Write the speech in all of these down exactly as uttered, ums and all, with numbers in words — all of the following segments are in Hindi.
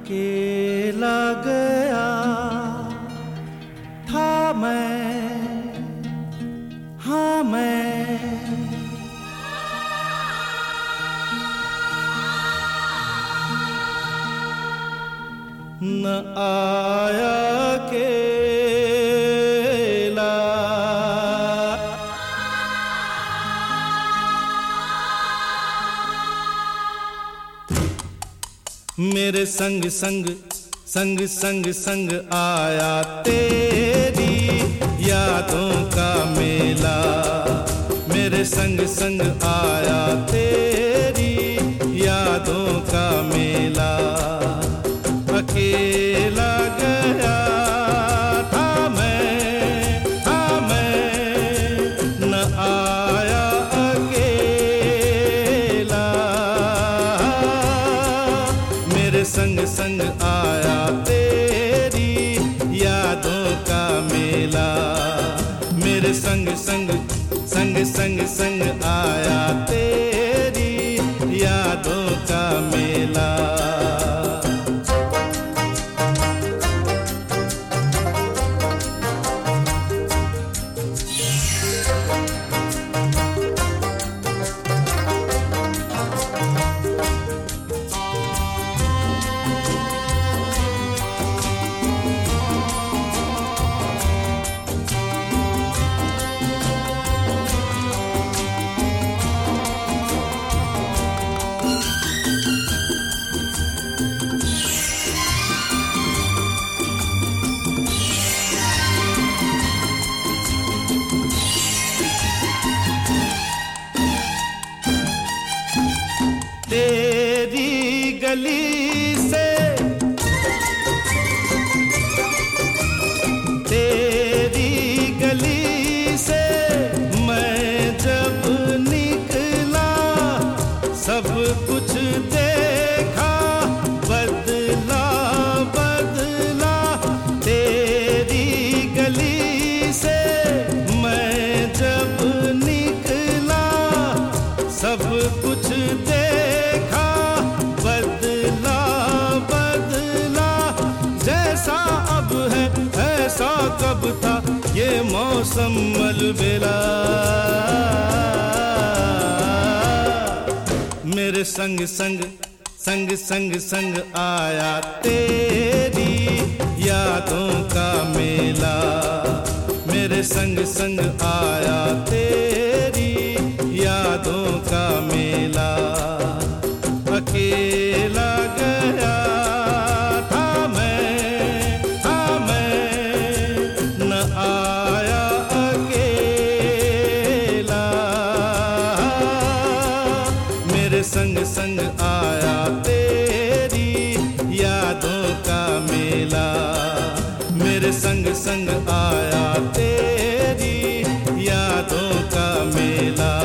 अकेला गया था मैं, हाँ मैं न आया अकेला, मेरे संग संग संग संग संग आया तेरी यादों का मेला। मेरे संग संग आया तेरी यादों का मेला। अकेला गया था मैं, हाँ मैं न आया अकेला। मेरे संग संग आया तेरी यादों का मेला। मेरे संग संग संग संग संग आया तेरी यादों का मेला। तेरी गली से तेरी गली से मैं जब निकला, सब कुछ देखा बदला बदला। तेरी गली से मैं जब निकला, सब कुछ देखा बदला बदला। जैसा अब है ऐसा कब था ये मौसम अलबेला। मेरे संग संग संग संग संग आया तेरी यादों का मेला। मेरे संग संग आया तेरी यादों का मेला। अकेला गया था मैं, हाँ मैं न आया अकेला। मेरे संग संग आया तेरी यादों का मेला। मेरे संग संग आया तेरी यादों का मेला।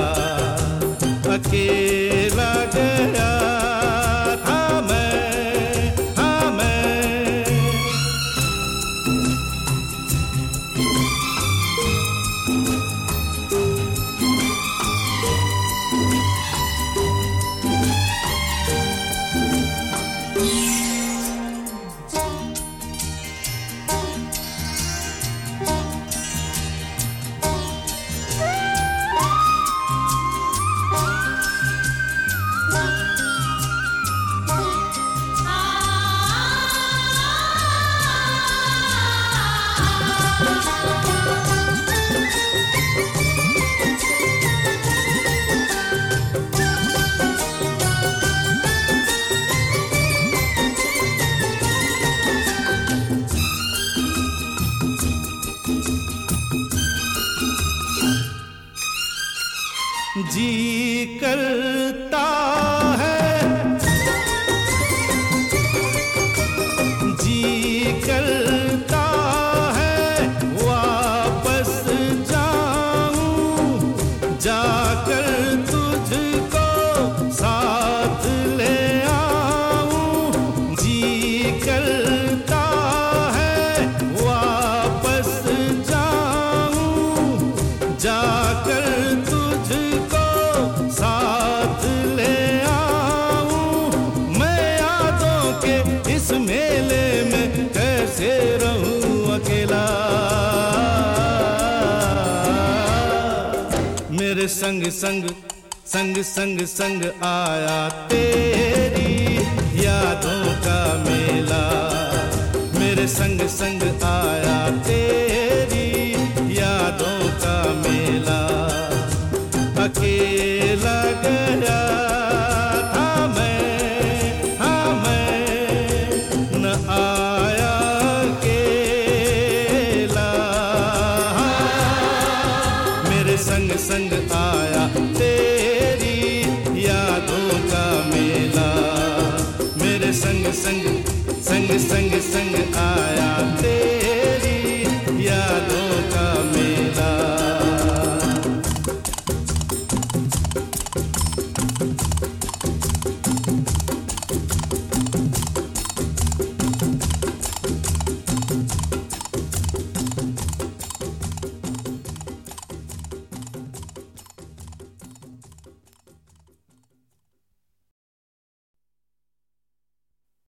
अकेला गया था मैं, हाँ मैं जी करता है, जी करता है वापस जाऊं, जाकर तुझको साथ ले आऊं। जी करता है वापस जाऊं, जाकर तुझको संग संग संग संग संग आया तेरी यादों का मेला, मेरे संग संग आया तेरी यादों का मेला। अकेला गया